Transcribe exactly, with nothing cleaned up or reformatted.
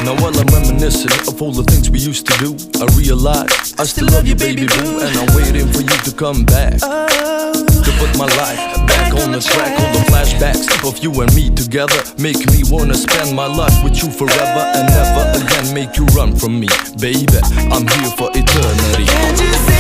Now while I'm reminiscing of all the things we used to do, I realize I still love you, baby boo, and I'm waiting for you to come back, to put my life back on the track. All the flashbacks of you and me together make me wanna spend my life with you forever and never again make you run from me. Baby, I'm here for eternity. Can't you see?